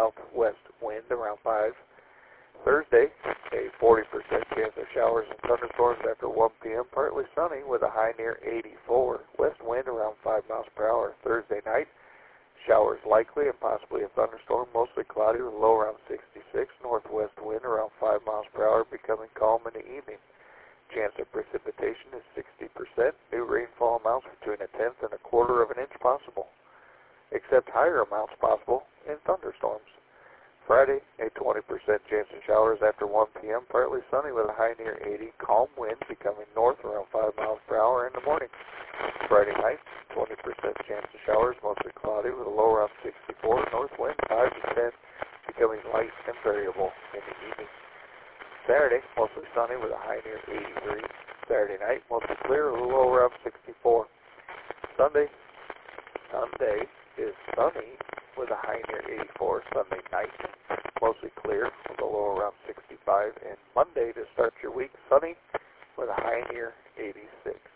southwest wind around 5. Thursday, a 40% chance of showers and thunderstorms after 1 p.m. Partly sunny with a high near 84. West wind around 5 miles per hour. Thursday night, showers likely and possibly a thunderstorm, mostly cloudy with a low around 66. Northwest wind around 5 miles per hour, becoming calm in the evening. Chance of precipitation is 60%. New rainfall amounts between 1/10 and 1/4 of an inch possible, except higher amounts possible in thunderstorms. Friday, a 20% chance of showers after 1 p.m. Partly sunny with a high near 80. Calm wind becoming north around 5 miles per hour in the morning. Friday night, 20% chance of showers, mostly cloudy with a low around 64. North wind 5 to 10, becoming light and variable in the evening. Saturday, mostly sunny with a high near 83. Saturday night, mostly clear with a low around 64. Sunday is sunny with a high near 84. Sunday night, mostly clear with a low around 65. And Monday, to start your week, sunny with a high near 86.